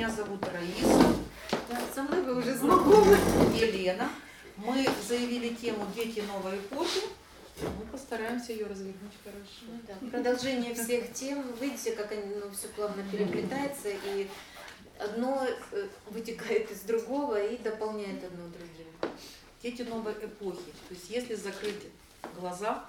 Меня зовут Раиса. Да, со мной вы уже знакомы. Елена. Мы заявили тему «Дети новой эпохи». Мы постараемся ее развернуть хорошо. Ну, да. Продолжение всех тем. Видите, как они все плавно переплетается, и одно вытекает из другого и дополняет одно другим. Дети новой эпохи. То есть если закрыть глаза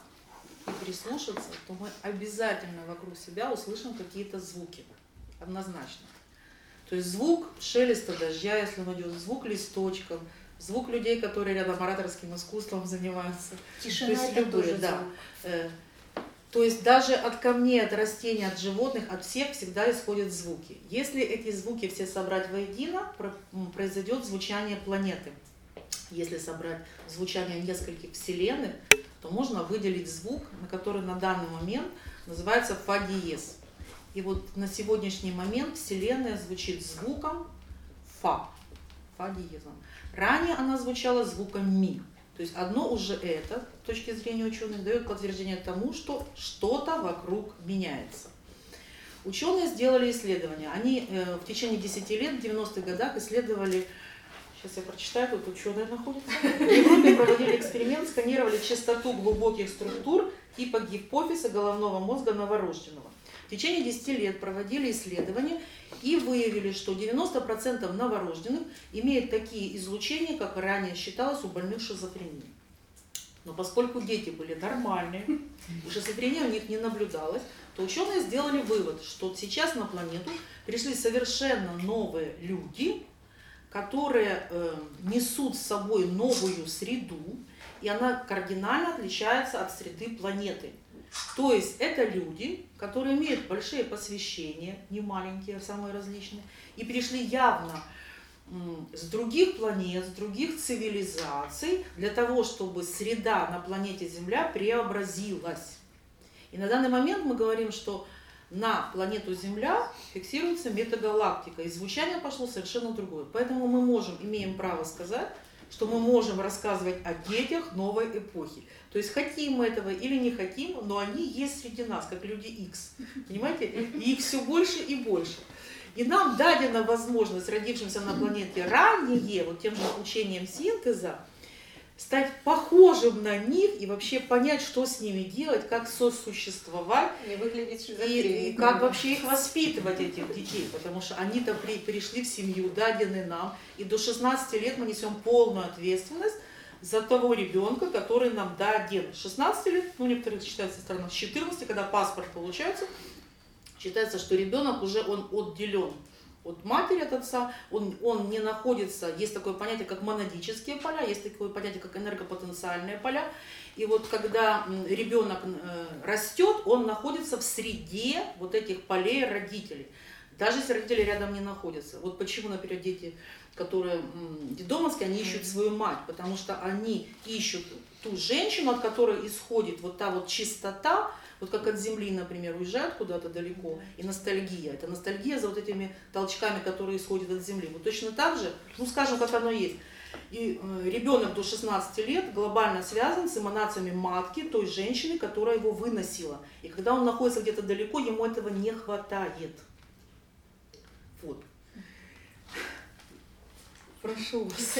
и прислушаться, то мы обязательно вокруг себя услышим какие-то звуки. Однозначно. То есть звук шелеста дождя, если он идет, звук листочков, звук людей, которые рядом ораторским искусством занимаются. Тишина, то есть это любые, тоже да. звук. То есть даже от камней, от растений, от животных, от всех всегда исходят звуки. Если эти звуки все собрать воедино, произойдет звучание планеты. Если собрать звучание нескольких вселенных, то можно выделить звук, на который на данный момент называется фа диез. И вот на сегодняшний момент Вселенная звучит звуком фа диезом. Ранее она звучала звуком ми. То есть одно уже это, с точки зрения ученых, дает подтверждение тому, что что-то вокруг меняется. Ученые сделали исследования. Они в течение 10 лет, в 90-х годах исследовали, сейчас я прочитаю, тут ученые находятся, в Европе проводили эксперимент, сканировали частоту глубоких структур типа гипофиза головного мозга новорожденного. В течение 10 лет проводили исследования и выявили, что 90% новорожденных имеют такие излучения, как ранее считалось у больных шизофренией. Но поскольку дети были нормальные, и шизофрения у них не наблюдалась, то ученые сделали вывод, что сейчас на планету пришли совершенно новые люди, которые несут с собой новую среду, и она кардинально отличается от среды планеты. То есть это люди, которые имеют большие посвящения, не маленькие, а самые различные, и пришли явно с других планет, с других цивилизаций, для того, чтобы среда на планете Земля преобразилась. И на данный момент мы говорим, что на планету Земля фиксируется метагалактика, и звучание пошло совершенно другое. Поэтому мы имеем право сказать, что мы можем рассказывать о детях новой эпохи. То есть хотим мы этого или не хотим, но они есть среди нас, как люди X. Понимаете? И их все больше и больше. И нам дадена возможность, родившимся на планете ранее, вот тем же учением синтеза, стать похожим на них и вообще понять, что с ними делать, как сосуществовать, и как вообще их воспитывать, этих детей, потому что они-то пришли в семью, дадены нам, и до 16 лет мы несем полную ответственность за того ребенка, который нам даден. 16 лет, ну некоторые считают со стороны, с 14, когда паспорт получается, считается, что ребенок уже он отделен от матери, от отца, он не находится, есть такое понятие, как монадические поля, есть такое понятие, как энергопотенциальные поля. И вот когда ребенок растет, он находится в среде вот этих полей родителей, даже если родители рядом не находятся. Вот почему, например, дети, которые детдомовские, они ищут свою мать, потому что они ищут ту женщину, от которой исходит вот та вот чистота, вот как от земли, например, уезжают куда-то далеко, и ностальгия. Это ностальгия за вот этими толчками, которые исходят от земли. Вот точно так же, ну скажем, как оно есть. И ребенок до 16 лет глобально связан с эманациями матки той женщины, которая его выносила. И когда он находится где-то далеко, ему этого не хватает. Вот. Прошу вас.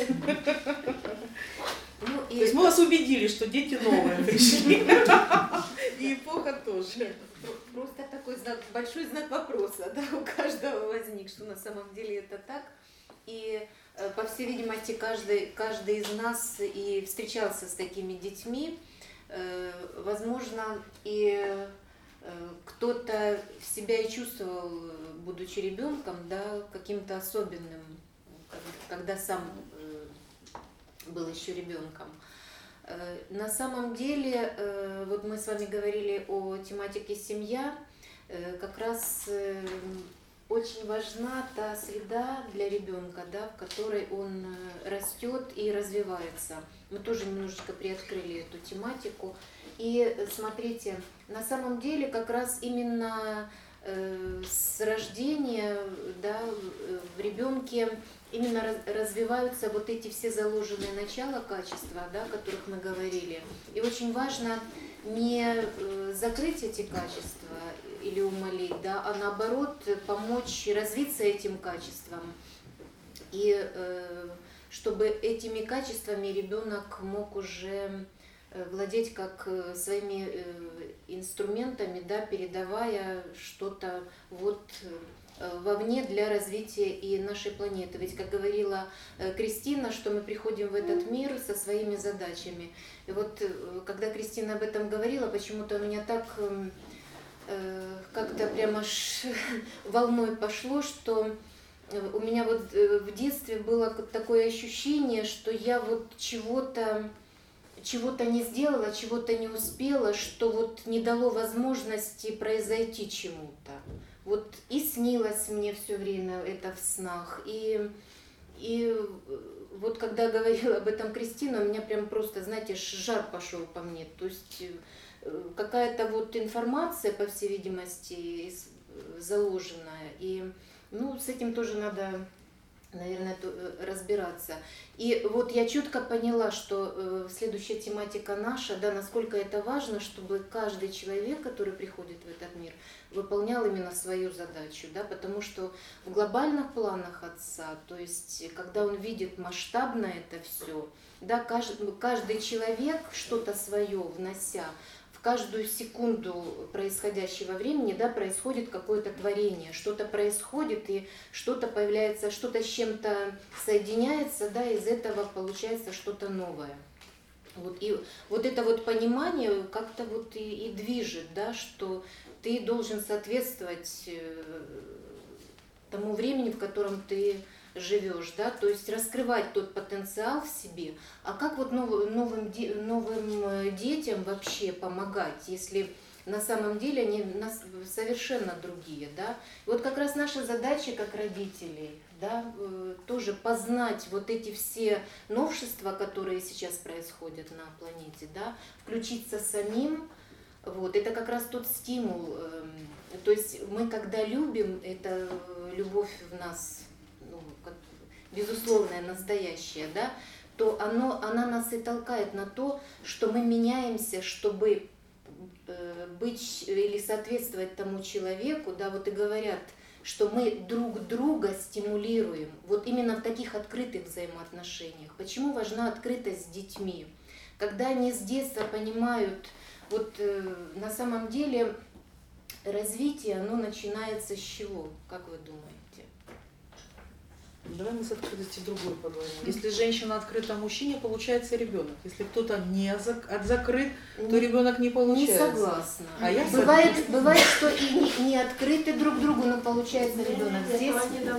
То есть мы вас убедили, что дети новые пришли. И эпоха тоже. Просто такой большой знак вопроса, да, у каждого возник, что на самом деле это так. И, по всей видимости, каждый из нас и встречался с такими детьми. Возможно, и кто-то себя и чувствовал, будучи ребенком, да, каким-то особенным, когда сам был еще ребенком. На самом деле, вот мы с вами говорили о тематике семья, как раз очень важна та среда для ребенка, да, в которой он растет и развивается. Мы тоже немножечко приоткрыли эту тематику. И смотрите, на самом деле как раз именно с рождения, да, в ребенке именно развиваются вот эти все заложенные начала качества, да, о которых мы говорили. И очень важно не закрыть эти качества, или умолить, да, а наоборот помочь развиться этим качествам. И чтобы этими качествами ребенок мог уже владеть как своими инструментами, да, передавая что-то вот вовне для развития и нашей планеты. Ведь, как говорила Кристина, что мы приходим в этот мир со своими задачами. И вот когда Кристина об этом говорила, почему-то у меня так как-то прямо волной пошло, что у меня вот в детстве было такое ощущение, что я вот чего-то не сделала, чего-то не успела, что вот не дало возможности произойти чему-то. Вот и снилось мне все время это в снах, и вот когда говорила об этом Кристина, у меня прям просто, знаете, жар пошел по мне. То есть какая-то вот информация, по всей видимости, заложенная, и ну, с этим тоже надо, наверное, разбираться. И вот я четко поняла, что следующая тематика наша, да, насколько это важно, чтобы каждый человек, который приходит в этот мир, выполнял именно свою задачу, да, потому что в глобальных планах Отца, то есть когда он видит масштабно это все, да, каждый человек что-то свое внося, в каждую секунду происходящего времени, да, происходит какое-то творение, что-то происходит, и что-то появляется, что-то с чем-то соединяется, да, из этого получается что-то новое. Вот, и вот это вот понимание как-то вот и движет, да, что ты должен соответствовать тому времени, в котором ты живешь, да, то есть раскрывать тот потенциал в себе. А как вот новым детям вообще помогать, если на самом деле они совершенно другие, да? Вот как раз наша задача как родителей, да, тоже познать вот эти все новшества, которые сейчас происходят на планете, да, включиться самим. Вот, это как раз тот стимул, то есть мы когда любим, это любовь в нас, ну, как безусловная, настоящая, да, то она нас и толкает на то, что мы меняемся, чтобы быть или соответствовать тому человеку, да, вот и говорят, что мы друг друга стимулируем, вот именно в таких открытых взаимоотношениях. Почему важна открытость с детьми? Когда они с детства понимают, вот на самом деле развитие, оно начинается с чего, как вы думаете? Давай мы с открытости другой поговорим. Если женщина открыта мужчине, получается ребенок. Если кто-то не закрыт, то ребенок не получается. Не согласна. А я бывает, что и не открыты друг другу, но получается ребенок. Здесь,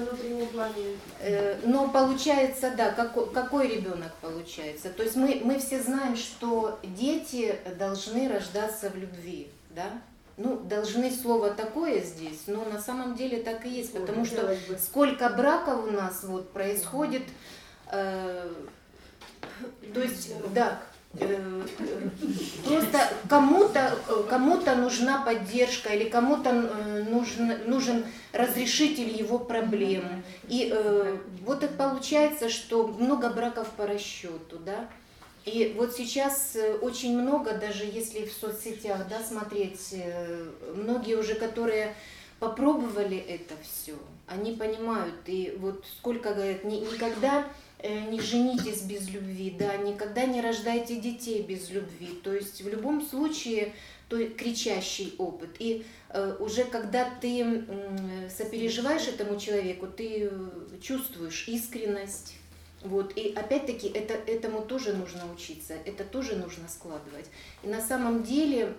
но получается, да, какой ребенок получается. То есть мы все знаем, что дети должны рождаться в любви, да? Ну, должны слово такое здесь, но на самом деле так и есть, потому что сколько браков у нас вот происходит, то есть, да, просто кому-то нужна поддержка или кому-то нужен разрешитель его проблем. И вот это получается, что много браков по расчету, да. И вот сейчас очень много, даже если в соцсетях, да, смотреть, многие уже, которые попробовали это все, они понимают, и вот сколько говорят, никогда не женитесь без любви, да, никогда не рождайте детей без любви, то есть в любом случае то кричащий опыт. И уже когда ты сопереживаешь этому человеку, ты чувствуешь искренность. Вот. И опять-таки этому тоже нужно учиться, это тоже нужно складывать. И на самом деле,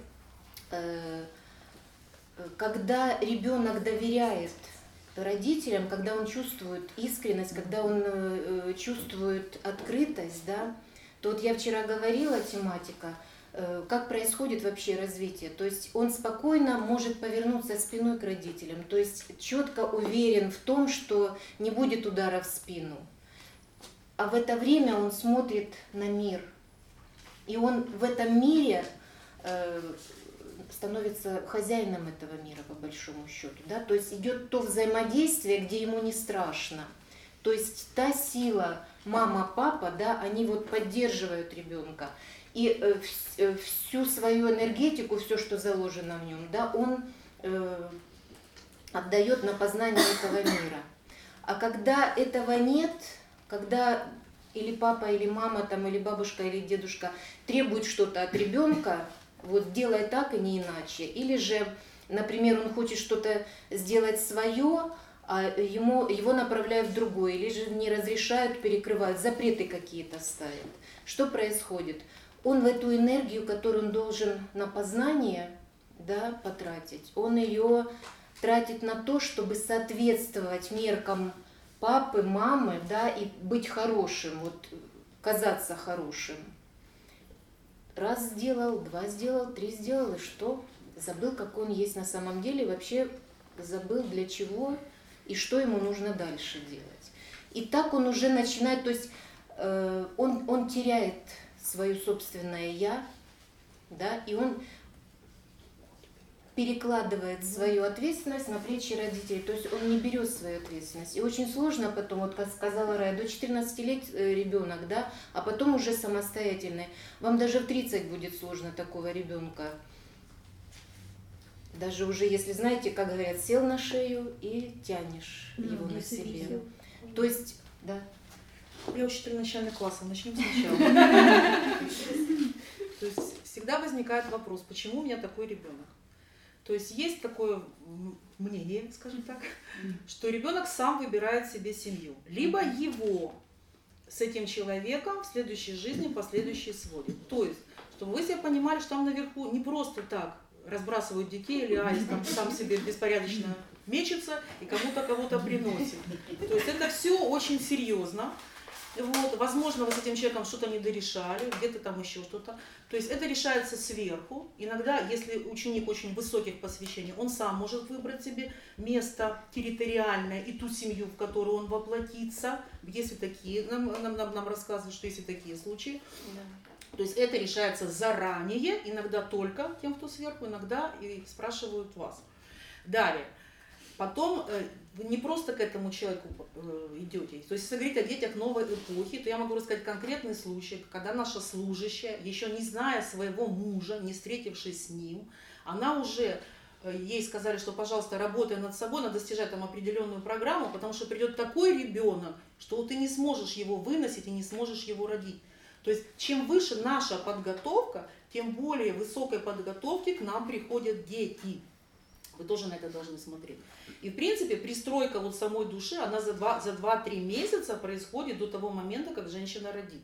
когда ребенок доверяет родителям, когда он чувствует искренность, когда он чувствует открытость, да, то вот я вчера говорила, тематика, как происходит вообще развитие. То есть он спокойно может повернуться спиной к родителям, то есть четко уверен в том, что не будет удара в спину. А в это время он смотрит на мир. И он в этом мире становится хозяином этого мира, по большому счету. Да? То есть идет то взаимодействие, где ему не страшно. То есть та сила, мама, папа, да, они вот поддерживают ребенка. И всю свою энергетику, все, что заложено в нем, да, он отдает на познание этого мира. А когда этого нет, когда или папа, или мама, там, или бабушка, или дедушка требует что-то от ребенка, вот делай так и не иначе. Или же, например, он хочет что-то сделать свое, а его направляют в другое, или же не разрешают, перекрывают, запреты какие-то ставят. Что происходит? Он в эту энергию, которую он должен на познание, да, потратить, он ее тратит на то, чтобы соответствовать меркам папы, мамы, да, и быть хорошим, вот, казаться хорошим. Раз сделал, два сделал, три сделал, и что? Забыл, какой он есть на самом деле, вообще забыл, для чего и что ему нужно дальше делать. И так он уже начинает, то есть он теряет свое собственное «я», да, и он перекладывает свою ответственность на плечи родителей, то есть он не берет свою ответственность. И очень сложно потом, вот как сказала Рая, до 14 лет ребенок, да, а потом уже самостоятельный. Вам даже в 30 будет сложно такого ребенка. Даже уже, если знаете, как говорят, сел на шею и тянешь его на себе. То есть, да. Я учитель начальных классов, начнем сначала. То есть всегда возникает вопрос, почему у меня такой ребенок? То есть есть такое мнение, скажем так, что ребенок сам выбирает себе семью. Либо его с этим человеком в следующей жизни последующие сводят. То есть, чтобы вы себе понимали, что там наверху не просто так разбрасывают детей, или аист там сам себе беспорядочно мечется и кого-то приносит. То есть это все очень серьезно. Вот, возможно, вы с этим человеком что-то не дорешали, где-то там еще что-то. То есть это решается сверху. Иногда, если ученик очень высоких посвящений, он сам может выбрать себе место территориальное и ту семью, в которую он воплотится. Если такие, нам рассказывают, что есть и такие случаи. Да. То есть это решается заранее, иногда только тем, кто сверху, иногда и спрашивают вас. Далее. Потом вы не просто к этому человеку идете. То есть, если говорить о детях новой эпохи, то я могу рассказать конкретный случай, когда наша служащая, еще не зная своего мужа, не встретившись с ним, она уже, ей сказали, что, пожалуйста, работай над собой, надо достижать там определенную программу, потому что придет такой ребенок, что ты не сможешь его выносить и не сможешь его родить. То есть, чем выше наша подготовка, тем более высокой подготовки к нам приходят дети. Вы тоже на это должны смотреть. И, в принципе, пристройка вот самой души, она за 2-3 месяца происходит до того момента, как женщина родит.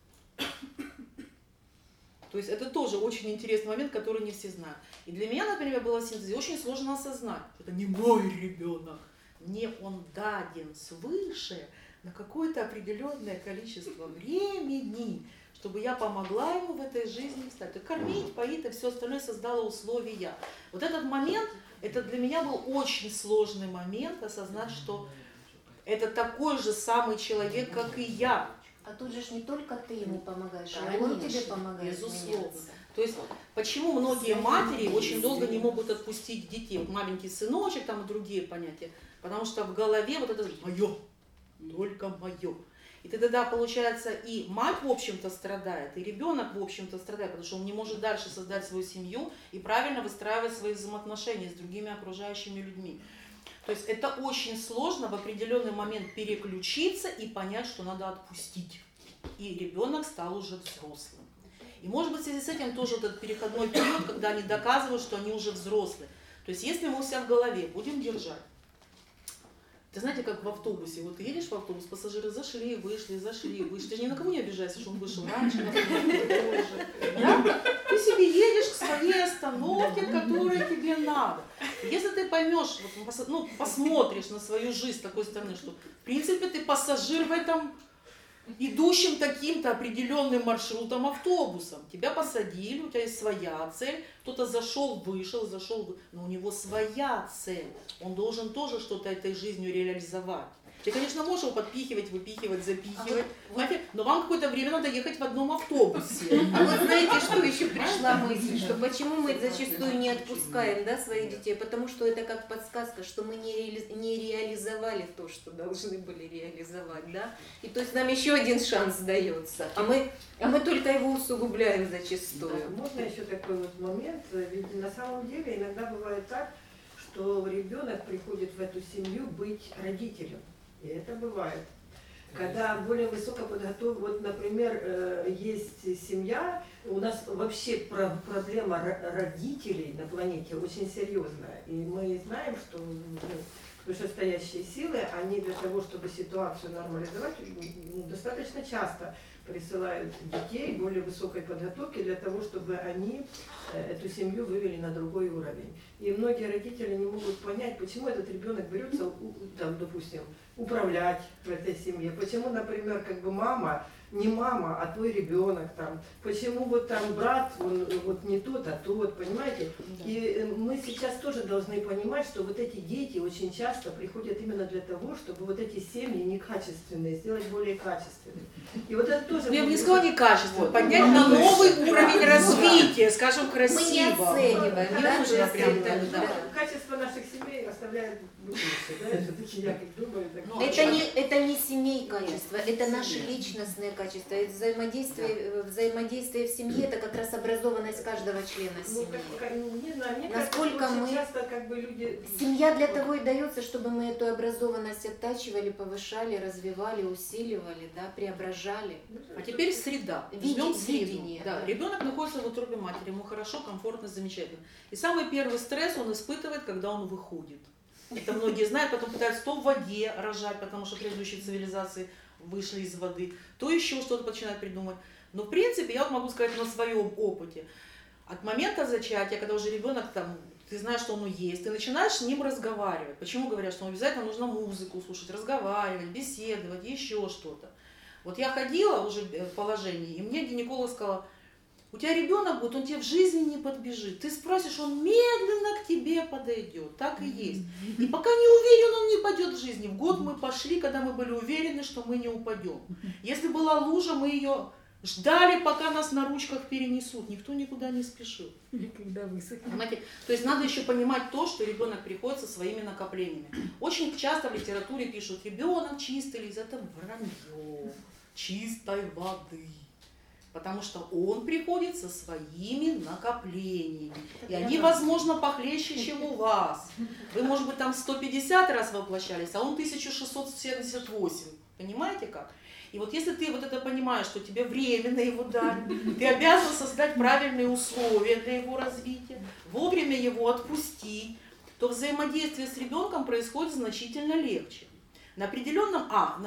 То есть это тоже очень интересный момент, который не все знают. И для меня, например, было синтез, очень сложно осознать, что это не мой ребенок. Мне он даден свыше на какое-то определенное количество времени, чтобы я помогла ему в этой жизни стать. Кормить, поить и все остальное создало условия. Вот этот момент, это для меня был очень сложный момент, осознать, что это такой же самый человек, как и я. А тут же не только ты ему помогаешь, а он тебе помогает. Безусловно. То есть, почему многие матери очень долго не могут отпустить детей? Вот маленький сыночек, там и другие понятия. Потому что в голове вот это «моё», только «моё». И тогда, получается, и мать, в общем-то, страдает, и ребенок, в общем-то, страдает, потому что он не может дальше создать свою семью и правильно выстраивать свои взаимоотношения с другими окружающими людьми. То есть это очень сложно в определенный момент переключиться и понять, что надо отпустить. И ребенок стал уже взрослым. И может быть в связи с этим тоже этот переходной период, когда они доказывают, что они уже взрослые. То есть если мы у себя в голове будем держать, ты знаете, как в автобусе, вот ты едешь в автобус, пассажиры зашли, вышли, ты же ни на кого не обижаешься, что он вышел раньше, позже. Да? Ты себе едешь к своей остановке, которая тебе надо. Если ты поймешь, ну, посмотришь на свою жизнь с такой стороны, что в принципе ты пассажир в этом идущим таким-то определенным маршрутом автобусом. Тебя посадили, у тебя есть своя цель, кто-то зашел, вышел, но у него своя цель. Он должен тоже что-то этой жизнью реализовать. Ты, конечно, можешь его подпихивать, выпихивать, запихивать, но вам какое-то время надо ехать в одном автобусе. А вот знаете, что еще пришла мысль, что почему мы зачастую не отпускаем, да, своих детей? Потому что это как подсказка, что мы не реализовали то, что должны были реализовать, да? И то есть нам еще один шанс дается, а мы только его усугубляем зачастую. Да, можно еще такой вот момент, ведь на самом деле иногда бывает так, что ребенок приходит в эту семью быть родителем. И это бывает. Когда более высоко подготовлен, вот, например, есть семья, у нас вообще проблема родителей на планете очень серьезная. И мы знаем, что вышестоящие силы, они для того, чтобы ситуацию нормализовать, достаточно часто присылают детей более высокой подготовки для того, чтобы они эту семью вывели на другой уровень. И многие родители не могут понять, почему этот ребенок берется, там, допустим, управлять в этой семье. Почему, например, как бы мама, не мама, а твой ребенок там. Почему вот там брат, он вот не тот, а тот, понимаете? Да. И мы сейчас тоже должны понимать, что вот эти дети очень часто приходят именно для того, чтобы вот эти семьи некачественные сделать более качественными. И вот это тоже... Я бы не сказала некачественно, поднять на новый уровень развития, скажем, красиво. Мы не оцениваем, да? Качество наших семей оставляет быть лучше, да? Это такие, я как думаю, это не семей качество, это наши личностные качества. И взаимодействие в семье — это как раз образованность каждого члена семьи. Не знаю, мне насколько кажется, мы... часто как бы люди... Семья для того и дается, чтобы мы эту образованность оттачивали, повышали, развивали, усиливали, да, преображали. А теперь среда. Видение. Да. Ребенок находится в утробе матери, ему хорошо, комфортно, замечательно. И самый первый стресс он испытывает, когда он выходит. Это многие знают, потом пытаются то в воде рожать, потому что предыдущие цивилизации вышли из воды, то еще что-то начинают придумать. Но в принципе, я вот могу сказать на своем опыте. От момента зачатия, когда уже ребенок там, ты знаешь, что он есть, ты начинаешь с ним разговаривать. Почему говорят, что обязательно нужно музыку слушать, разговаривать, беседовать, еще что-то. Вот я ходила уже в положении, и мне гинеколог сказала: у тебя ребенок будет, он тебе в жизни не подбежит. Ты спросишь, он медленно к тебе подойдет. Так и есть. И пока не уверен, он не пойдет в жизни. В год мы пошли, когда мы были уверены, что мы не упадем. Если была лужа, мы ее ждали, пока нас на ручках перенесут. Никто никуда не спешил. Или когда высохнет. Понимаете? То есть надо еще понимать то, что ребенок приходит со своими накоплениями. Очень часто в литературе пишут: ребенок чистый лист. Это вранье чистой воды. Потому что он приходит со своими накоплениями. И они, возможно, похлеще, чем у вас. Вы, может быть, там 150 раз воплощались, а он 1678. Понимаете как? И вот если ты вот это понимаешь, что тебе временно его дали, ты обязан создать правильные условия для его развития, вовремя его отпустить, то взаимодействие с ребенком происходит значительно легче. На определенном...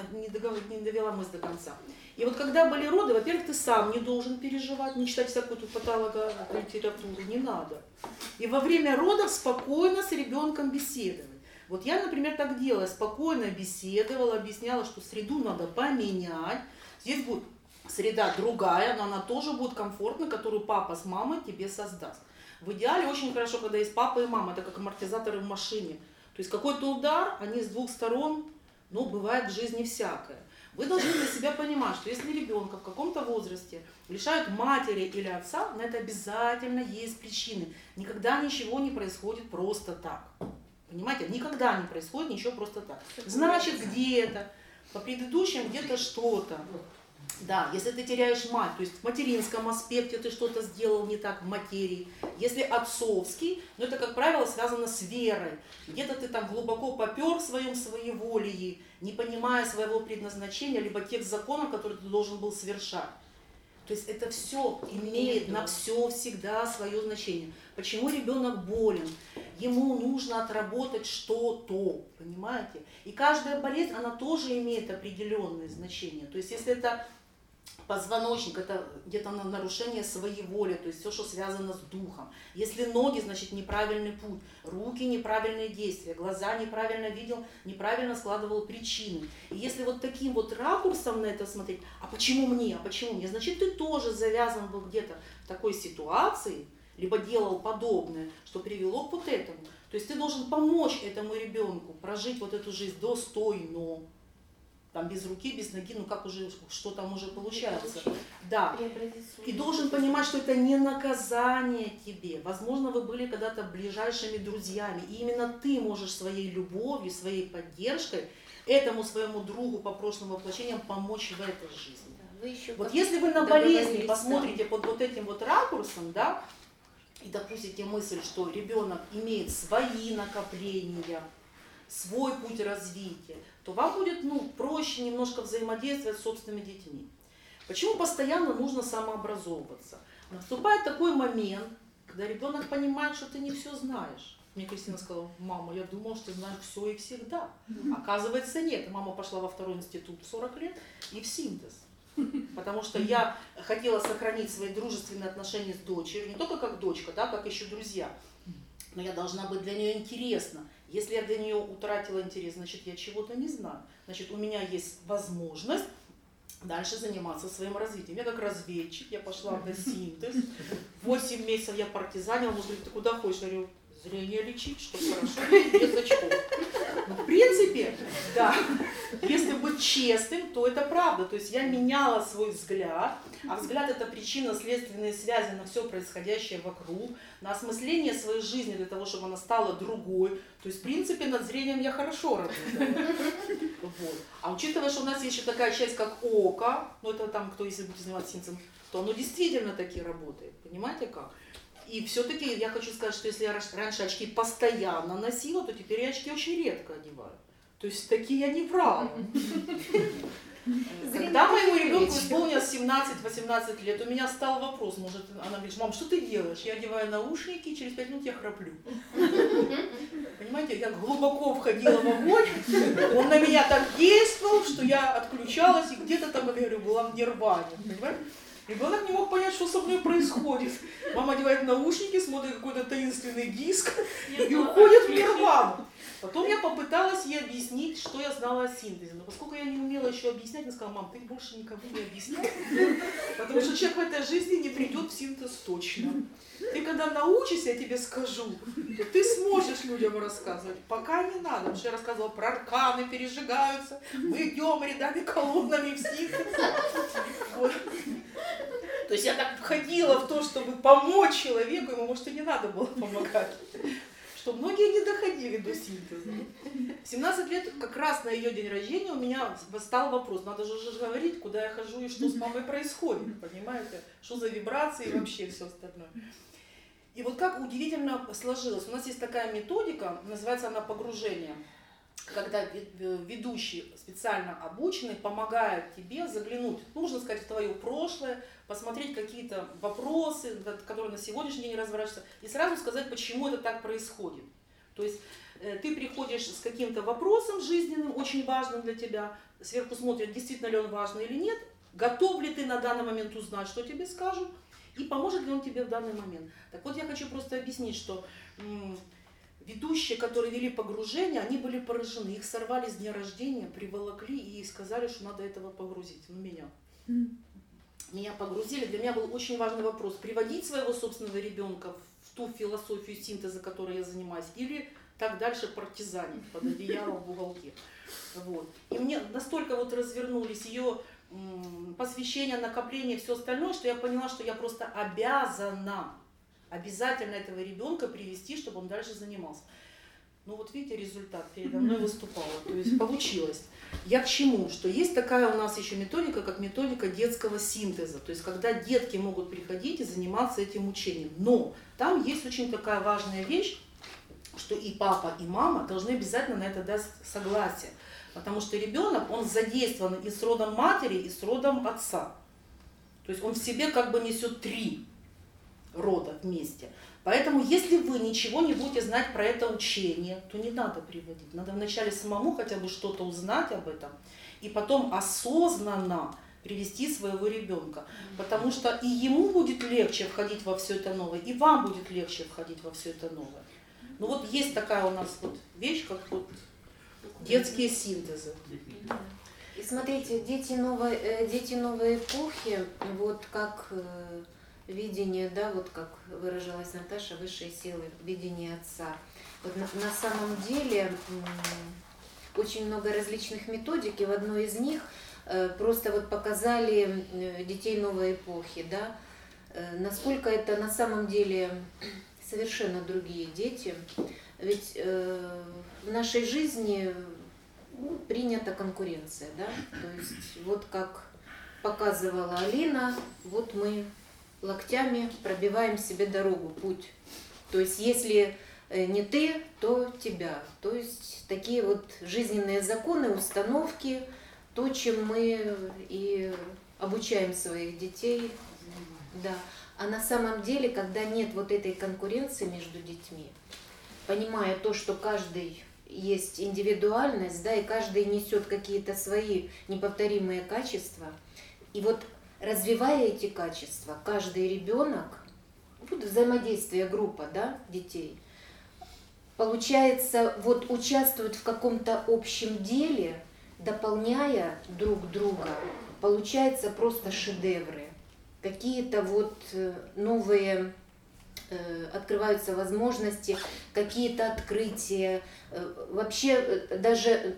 не довела мысль до конца. И вот когда были роды, во-первых, ты сам не должен переживать, не читать всякую тут патологолитературу, не надо. И во время родов спокойно с ребенком беседовать. Вот я, например, так делала, спокойно беседовала, объясняла, что среду надо поменять. Здесь будет среда другая, но она тоже будет комфортной, которую папа с мамой тебе создаст. В идеале очень хорошо, когда есть папа и мама, это как амортизаторы в машине. То есть какой-то удар, они с двух сторон, ну, бывает в жизни всякое. Вы должны для себя понимать, что если ребенка в каком-то возрасте лишают матери или отца, на это обязательно есть причины. Никогда ничего не происходит просто так. Понимаете? Никогда не происходит ничего просто так. Значит, где-то, по предыдущим где-то что-то. Да, если ты теряешь мать, то есть в материнском аспекте ты что-то сделал не так в материи. Если отцовский, но это, как правило, связано с верой. Где-то ты там глубоко попер в своем своеволии, не понимая своего предназначения, либо тех законов, которые ты должен был совершать. То есть это все имеет на все всегда свое значение. Почему ребенок болен? Ему нужно отработать что-то, понимаете? И каждая болезнь, она тоже имеет определенное значение. То есть если это позвоночник, это где-то нарушение своей воли, то есть все, что связано с духом. Если ноги, значит неправильный путь, руки неправильные действия, глаза неправильно видел, неправильно складывал причины. И если вот таким вот ракурсом на это смотреть, а почему мне, значит ты тоже завязан был где-то в такой ситуации, либо делал подобное, что привело к вот этому. То есть ты должен помочь этому ребенку прожить вот эту жизнь достойно. Там без руки, без ноги, ну как уже, что там уже получается. Да. И должен понимать, что это не наказание тебе. Возможно, вы были когда-то ближайшими друзьями. И именно ты можешь своей любовью, своей поддержкой этому своему другу по прошлым воплощениям помочь в этой жизни. Вот если вы на болезни посмотрите под вот этим вот ракурсом, да, и допустите мысль, что ребенок имеет свои накопления, свой путь развития, то вам будет проще немножко взаимодействовать с собственными детьми. Почему постоянно нужно самообразовываться? Наступает такой момент, когда ребенок понимает, что ты не все знаешь. Мне Кристина сказала: мама, я думала, что ты знаешь все и всегда. Оказывается, нет. Мама пошла во второй институт в 40 лет и в синтез. Потому что я хотела сохранить свои дружественные отношения с дочерью, не только как дочка, да, как еще друзья. Но я должна быть для нее интересна. Если я для нее утратила интерес, значит, я чего-то не знаю. Значит, у меня есть возможность дальше заниматься своим развитием. Я как разведчик, я пошла на синтез. 8 месяцев я партизанила. Муж говорит: ты куда ходишь? Я говорю: зрение лечить, что хорошо, без очков. Ну, в принципе, да, если быть честным, то это правда. То есть я меняла свой взгляд, а взгляд — это причинно-следственные связи на все происходящее вокруг, на осмысление своей жизни для того, чтобы она стала другой. То есть, в принципе, над зрением я хорошо работаю. Вот. А учитывая, что у нас есть еще такая часть, как око, ну это там, кто, если будете заниматься синтезом, то оно действительно таки работает. Понимаете как? И все-таки я хочу сказать, что если я раньше очки постоянно носила, то теперь я очки очень редко одеваю. То есть такие я не врала. Когда моему ребенку исполнилось 17-18 лет, у меня стал вопрос, может, она говорит: мам, что ты делаешь? Я одеваю наушники, и через 5 минут я храплю. Понимаете, я глубоко входила в огонь, он на меня так действовал, что я отключалась и где-то там, я говорю, была в нирване. Понимаете? Ребенок не мог понять, что со мной происходит. Мама одевает наушники, смотрит какой-то таинственный диск и уходит в нирвану. Потом я попыталась ей объяснить, что я знала о синтезе. Но поскольку я не умела еще объяснять, она сказала: мам, ты больше никому не объясняй, потому что человек в этой жизни не придет в синтез точно. Ты когда научишься, я тебе скажу, то ты сможешь людям рассказывать. Пока не надо, потому что я рассказывала про арканы, пережигаются, мы идем рядами, колоннами в синтез. Вот. То есть я так входила в то, чтобы помочь человеку, ему, может, и не надо было помогать. Что многие не доходили до синтеза. В 17 лет, как раз на ее день рождения, у меня стал вопрос: надо же говорить, куда я хожу и что с мамой происходит, понимаете? Что за вибрации и вообще все остальное. И вот как удивительно сложилось. У нас есть такая методика, называется она погружение, когда ведущий, специально обученный, помогает тебе заглянуть, нужно сказать, в твое прошлое, посмотреть какие-то вопросы, которые на сегодняшний день разворачиваются, и сразу сказать, почему это так происходит. То есть ты приходишь с каким-то вопросом жизненным, очень важным для тебя, сверху смотрят, действительно ли он важный или нет, готов ли ты на данный момент узнать, что тебе скажут, и поможет ли он тебе в данный момент. Так вот, я хочу просто объяснить, что ведущие, которые вели погружение, они были поражены. Их сорвали с дня рождения, приволокли и сказали, что надо этого погрузить. Меня. Меня погрузили. Для меня был очень важный вопрос: приводить своего собственного ребенка в ту философию синтеза, которой я занимаюсь, или так дальше партизанить под одеялом в уголке. Вот. И мне настолько вот развернулись ее посвящение, накопление, все остальное, что я поняла, что я просто обязательно этого ребенка привести, чтобы он дальше занимался. Ну вот видите, результат передо мной выступал, то есть получилось. Я к чему? Что есть такая у нас еще методика, как методика детского синтеза, то есть когда детки могут приходить и заниматься этим учением. Но там есть очень такая важная вещь, что и папа, и мама должны обязательно на это дать согласие. Потому что ребенок, он задействован и с родом матери, и с родом отца. То есть он в себе как бы несет 3 рода вместе. Поэтому, если вы ничего не будете знать про это учение, то не надо приводить. Надо вначале самому хотя бы что-то узнать об этом, и потом осознанно привести своего ребенка. Потому что и ему будет легче входить во все это новое, и вам будет легче входить во все это новое. Ну вот есть такая у нас вот вещь, как вот детские синтезы. И смотрите, дети новой эпохи, вот как видение, да, вот как выражалась Наташа, высшие силы, видение отца. Вот на самом деле очень много различных методик, и в одной из них просто вот показали детей новой эпохи, да, насколько это на самом деле совершенно другие дети. Ведь в нашей жизни принята конкуренция, да, то есть вот как показывала Алина, вот мы локтями пробиваем себе дорогу, путь. То есть если не ты, то тебя. То есть такие вот жизненные законы, установки, то, чем мы и обучаем своих детей. Да. А на самом деле, когда нет вот этой конкуренции между детьми, понимая то, что каждый есть индивидуальность, да, и каждый несет какие-то свои неповторимые качества, и вот развивая эти качества, каждый ребенок, вот взаимодействие группа, да, детей, получается, вот участвуют в каком-то общем деле, дополняя друг друга, получается просто шедевры. Какие-то вот новые открываются возможности, какие-то открытия, вообще даже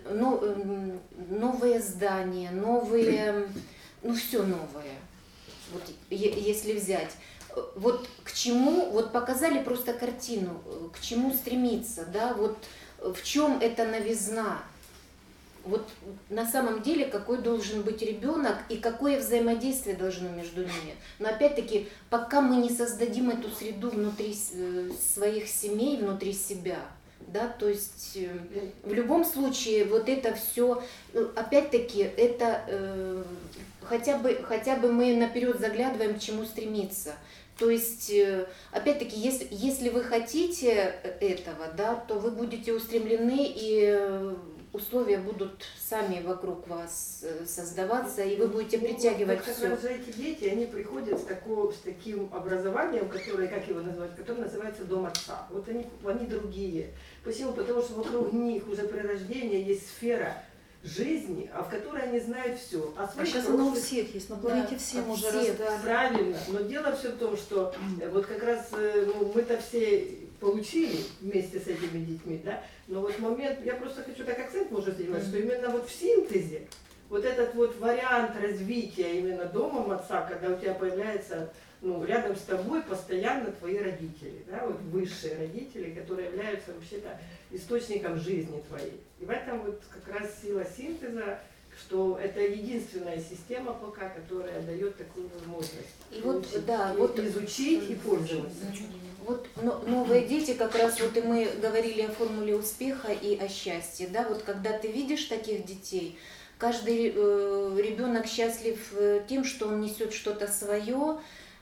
новые здания, новые, ну все новое, вот если взять. Вот к чему, вот показали просто картину, к чему стремиться, да, вот в чем эта новизна. Вот на самом деле какой должен быть ребенок и какое взаимодействие должно между ними. Но опять-таки, пока мы не создадим эту среду внутри своих семей, внутри себя, да, то есть в любом случае вот это все, опять-таки, это хотя бы мы наперед заглядываем, к чему стремиться. То есть, опять-таки, если вы хотите этого, да, то вы будете устремлены, и условия будут сами вокруг вас создаваться, и вы будете притягивать вот все. Как раз эти дети, они приходят с таким образованием, которое, как его назвать, которое называется дом отца. Вот они другие. Почему? Потому что вокруг них уже при рождении есть сфера жизни, в которой они знают все. А сейчас она у всех есть, на планете да, всем уже раздали. Правильно, но дело все в том, что вот как раз мы-то все получили вместе с этими детьми, да, но вот момент, я просто хочу так акцент, может, сделать, что именно вот в синтезе, вот этот вот вариант развития именно домом отца, когда у тебя появляется, рядом с тобой постоянно твои родители, да, вот высшие родители, которые являются вообще-то источником жизни твоей. И в этом вот как раз сила синтеза, что это единственная система пока, которая дает такую возможность и вот, да, вот изучить и пользоваться. Вот новые дети, как раз вот и мы говорили о формуле успеха и о счастье, да, вот когда ты видишь таких детей, каждый ребенок счастлив тем, что он несет что-то свое,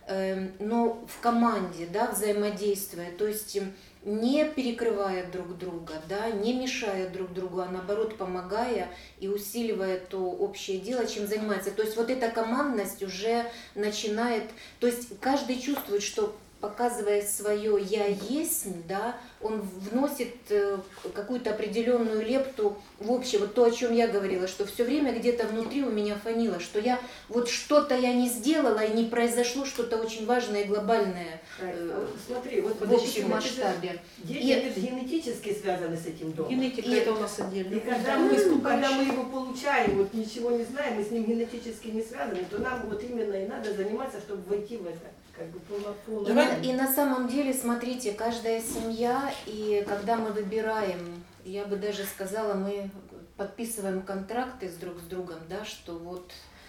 но в команде, да, взаимодействуя, то есть не перекрывая друг друга, да, не мешая друг другу, а наоборот помогая и усиливая то общее дело, чем занимается. То есть вот эта командность уже начинает, то есть каждый чувствует, что показывая свое «я есть», да, он вносит какую-то определенную лепту в общее. Вот то, о чем я говорила, что все время где-то внутри у меня фонило, что я вот что-то я не сделала, и не произошло что-то очень важное и глобальное смотри, вот в общем масштабе. Дети генетически связаны с этим домом. Генетика это у нас отдельно. И когда мы его получаем, вот ничего не знаем, мы с ним генетически не связаны, то нам вот именно и надо заниматься, чтобы войти в это. Как бы и на самом деле, смотрите, каждая семья, и когда мы выбираем, я бы даже сказала, мы подписываем контракты друг с другом, да, что вот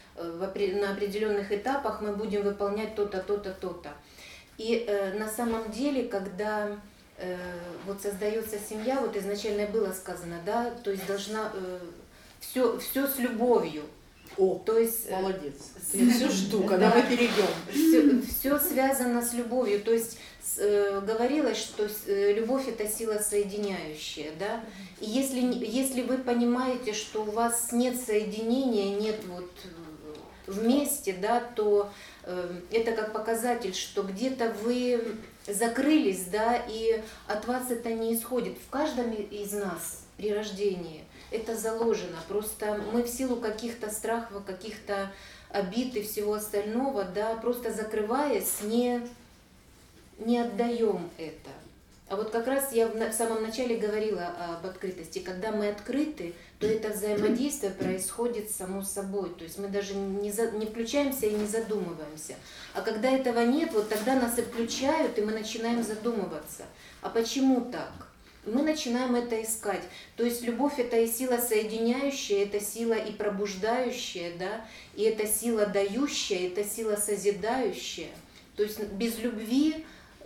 на определенных этапах мы будем выполнять то-то, то-то, то-то. И на самом деле, когда вот создается семья, вот изначально было сказано, да, то есть должна все с любовью. О, то есть молодец. Я все жду, когда мы перейдем. Все связано с любовью. То есть говорилось, что любовь это сила соединяющая, да. И если вы понимаете, что у вас нет соединения, нет вот вместе, да, то это как показатель, что где-то вы закрылись, да, и от вас это не исходит. В каждом из нас при рождении это заложено. Просто мы в силу каких-то страхов, каких-то обид и всего остального, да, просто закрываясь, не отдаем это. А вот как раз я в самом начале говорила об открытости. Когда мы открыты, то это взаимодействие происходит само собой. То есть мы даже не включаемся и не задумываемся. А когда этого нет, вот тогда нас и включают, и мы начинаем задумываться. А почему так? Мы начинаем это искать. То есть любовь – это и сила соединяющая, это сила и пробуждающая, да, и это сила дающая, это сила созидающая. То есть без любви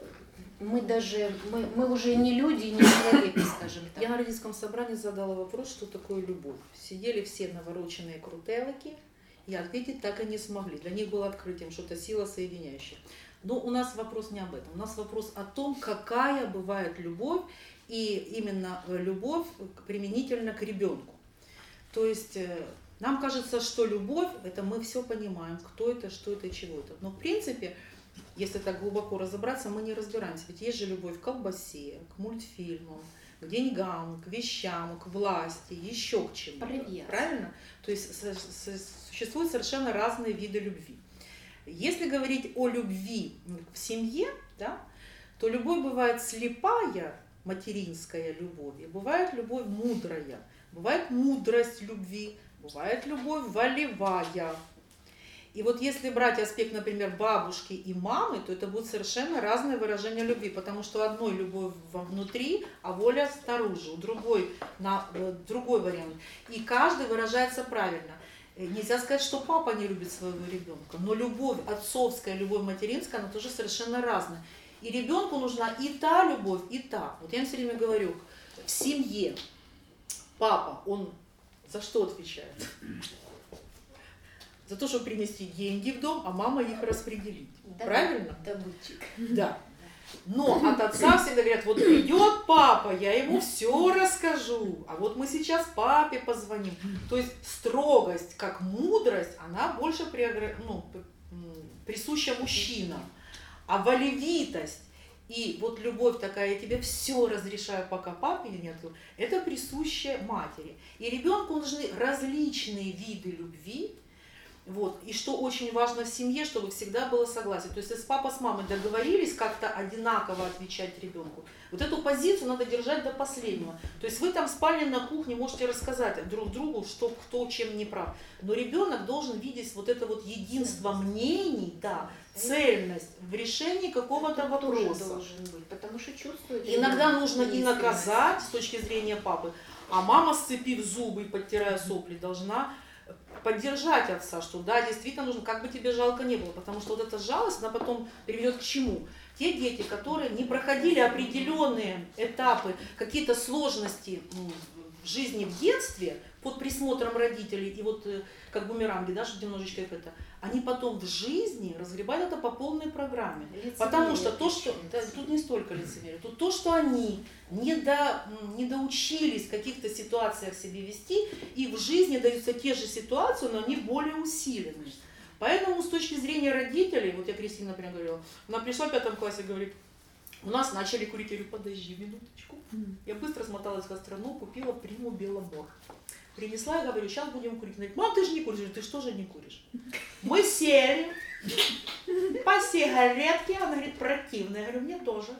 мы уже не люди, не человеки, скажем так. Я на родительском собрании задала вопрос, что такое любовь. Сидели все навороченные крутелки, и ответить так и не смогли. Для них было открытием, что это сила соединяющая. Но у нас вопрос не об этом. У нас вопрос о том, какая бывает любовь, и именно любовь применительно к ребенку. То есть нам кажется, что любовь, это мы все понимаем, кто это, что это, чего это. Но в принципе, если так глубоко разобраться, мы не разбираемся. Ведь есть же любовь к колбасе, к мультфильмам, к деньгам, к вещам, к власти, еще к чему-то. Правильно? То есть существуют совершенно разные виды любви. Если говорить о любви в семье, да, то любовь бывает слепая, материнская любовь, и бывает любовь мудрая, бывает мудрость любви, бывает любовь волевая. И вот если брать аспект, например, бабушки и мамы, то это будут совершенно разные выражения любви, потому что у одной любовь внутри, а воля снаружи, у другой вариант. И каждый выражается правильно. Нельзя сказать, что папа не любит своего ребенка, но любовь отцовская, любовь материнская, она тоже совершенно разная. И ребенку нужна и та любовь, и та. Вот я им все время говорю, в семье папа, он за что отвечает? За то, чтобы принести деньги в дом, а мама их распределить. Да, правильно? Добытчик. Да. Но от отца всегда говорят, вот придет папа, я ему все расскажу, а вот мы сейчас папе позвоним. То есть строгость, как мудрость, она больше присуща мужчинам. А волевитость и вот любовь такая, я тебе все разрешаю, пока папе нету, это присуще матери. И ребенку нужны различные виды любви. Вот. И что очень важно в семье, чтобы всегда было согласие. То есть если папа с мамой договорились как-то одинаково отвечать ребенку, вот эту позицию надо держать до последнего. То есть вы там в спальне, на кухне можете рассказать друг другу, что кто чем не прав. Но ребенок должен видеть вот это вот единство мнений, да, цельность в решении какого-то вопроса. Должен быть, потому что чувствует. Иногда нужно и наказать с точки зрения папы, а мама, сцепив зубы и подтирая сопли, должна поддержать отца, что да, действительно нужно, как бы тебе жалко не было, потому что вот эта жалость, она потом приведет к чему? Те дети, которые не проходили определенные этапы, какие-то сложности в жизни в детстве, под присмотром родителей, и вот как бумеранги, да, что немножечко это, они потом в жизни разгребают это по полной программе. Лицемерие. Потому что то, что, да, тут не столько лицемерие, тут то, что они не доучились в каких-то ситуациях себя вести, и в жизни даются те же ситуации, но они более усиленные. Поэтому с точки зрения родителей, вот я Кристине, например, говорила, она пришла в 5 классе и говорит, у нас начали курить, я говорю, подожди минуточку. Я быстро смоталась в гастроном, купила приму Беломор. Принесла, я говорю, сейчас будем курить. Она говорит, мам, ты же не куришь. Я говорю, ты что же не куришь? Мы сели по сигаретке. Она говорит, противно. Я говорю, мне тоже.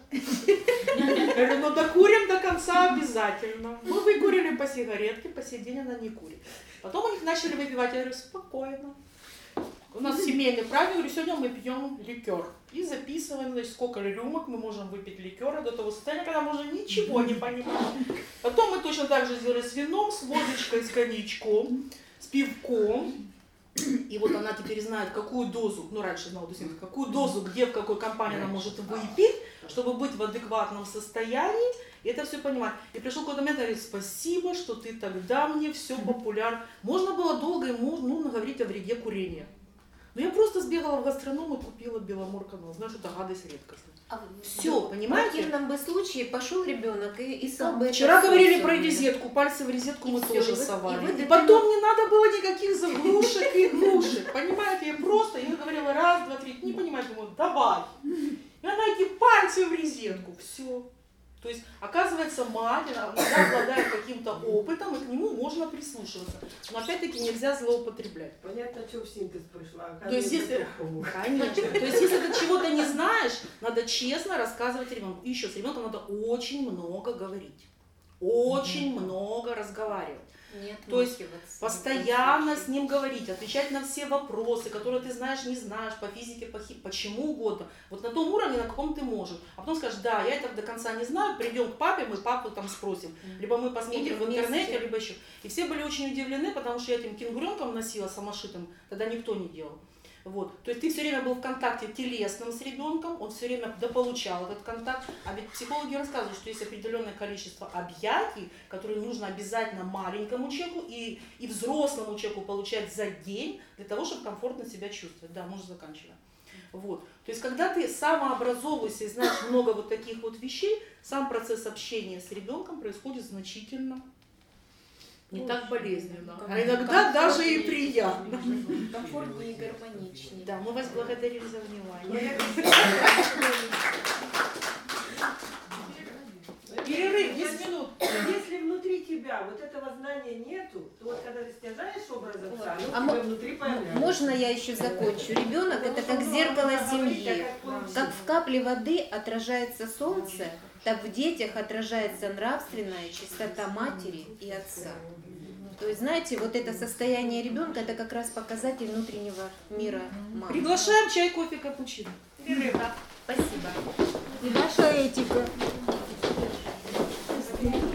Я говорю, ну докурим до конца обязательно. Мы выкурили по сигаретке, по сей день она не курит. Потом у них начали выпивать. Я говорю, спокойно. У нас семейный праздник, говорю, сегодня мы пьем ликер. И записываем, значит, сколько рюмок мы можем выпить ликера до того состояния, когда мы уже ничего не понимаем. Потом мы точно так же сделали с вином, с водочкой, с коньячком, с пивком. И вот она теперь знает, какую дозу, ну раньше знала, какую дозу, где, в какой компании она может выпить, чтобы быть в адекватном состоянии. И это все понимать. И пришел какой-то момент, говорит, спасибо, что ты тогда мне все популярно. Можно было долго ему говорить о вреде курения. Но я просто сбегала в гастроном и купила Беломор канал. Знаешь, это гадость редкостная. Все, понимаете? В противном бы случае пошел ребенок и сам бы... Вчера говорили про резетку, пальцы в резетку мы тоже совали. И потом не надо было никаких заглушек и глушек. Понимаете, я говорила раз, два, три, не понимаете, думаю, давай. И она эти пальцы в резетку, все. То есть, оказывается, мать, она обладает каким-то опытом, и к нему можно прислушиваться. Но опять-таки нельзя злоупотреблять. Понятно, что в синтез пришла. То есть, если... Конечно. То есть, если ты чего-то не знаешь, надо честно рассказывать ребенку. И еще с ребенком надо очень много говорить. Очень много разговаривать. То есть постоянно с ним говорить, отвечать на все вопросы, которые ты знаешь, не знаешь, по физике, по чему угодно. Вот на том уровне, на каком ты можешь. А потом скажешь, да, я это до конца не знаю, придем к папе, мы папу там спросим. Либо мы посмотрим в интернете, либо еще. И все были очень удивлены, потому что я этим кенгуренком носила самошитым, тогда никто не делал. Вот. То есть ты все время был в контакте телесном с ребенком, он все время дополучал этот контакт. А ведь психологи рассказывают, что есть определенное количество объятий, которые нужно обязательно маленькому человеку и взрослому человеку получать за день для того, чтобы комфортно себя чувствовать. Да, можно заканчивать. Вот. То есть когда ты самообразовываешься и знаешь много вот таких вот вещей, сам процесс общения с ребенком происходит значительно не так болезненно, а иногда даже и приятно. Комфортнее и гармоничнее. Да, мы вас благодарим за внимание. Перерыв, 10 минут. Если внутри тебя вот этого знания нету, то вот когда ты снижаешь образ отца, А внутри появляется. можно я еще закончу? Ребенок это как зеркало семьи. Как в капле воды отражается солнце, так в детях отражается нравственная чистота матери и отца. То есть, знаете, вот это состояние ребенка, это как раз показатель внутреннего мира мамы. Приглашаем чай, кофе, капучино. Спасибо.